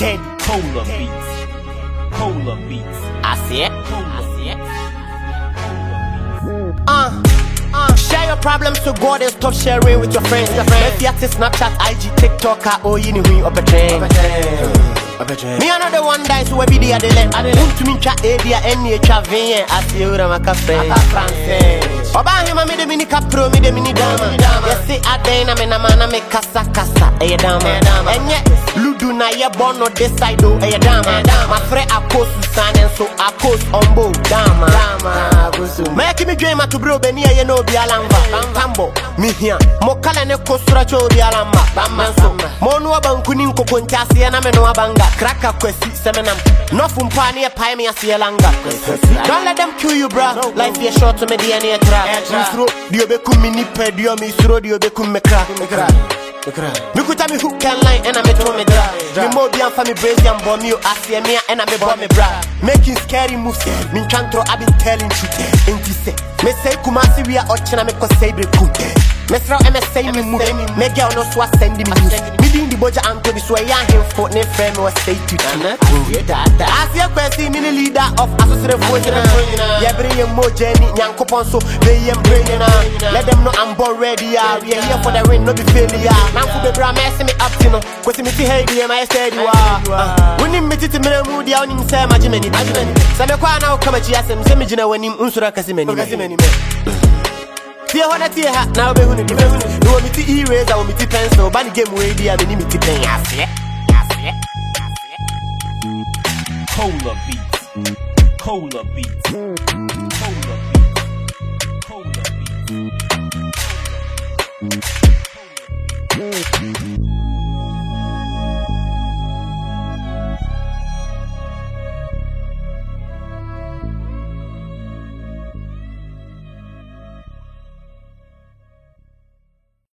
dead. Cola beats. Cola beats. I see it. Share your problems to God and stop sharing with your friends. If you have to Snapchat, IG, TikTok, or you know up a train. Me another one dies who every day they let. To me chat area any chavin. I see you my cafe. Oba him me the mini capro me the mini dama. Yes see I dena me na mana me kasa eh dama. Enye ludu na ye born no this side do eh dama. My friend I post Susan and so I post on both dama. Make me dream to bro beni ye no bi alamba. Tambo me here. Mo kala ne kosura cho bi alamba. Bammanso. Mo no abankuni nkoko ntiase na me no abanga. Kraka kwesi semenam. No fumpa ne pie me ase langa. Don't let them kill you bro. Life is short to me DNA tra. Misro dio bekum mini pedio misro dio bekum mekra. Me kuta me hook and line and I me to me dra. Me mo bi am fa me brazy and bomb you asie me and I me bomb me bra. Making scary moves. Me chantro I been telling you. Enti say me say kumasi we are ochina me ko say brekum. Me throw MSA me move. Me girl no so send me news. Me din the boja Anthony so ya him for ne friend was say to as your person me leader of associate force. Ya bring your mo journey nyankopon so they am praying. Let them know I'm born ready. We are here for the win, no be failure. Now for the bra mess me up, you know. Cause me see hey dear my steady wa. When him meet it me mood ya onim say majimeni. Say me kwa na come chi asem say me gina wanim unsura kasimeni. Tia hona tia ha na obe hunu di. No me ti eraser o me ti pencil ba ni game wey dia me ni me ti pen ase. Cola beats. Cola beats. Cola beats. Cola beats.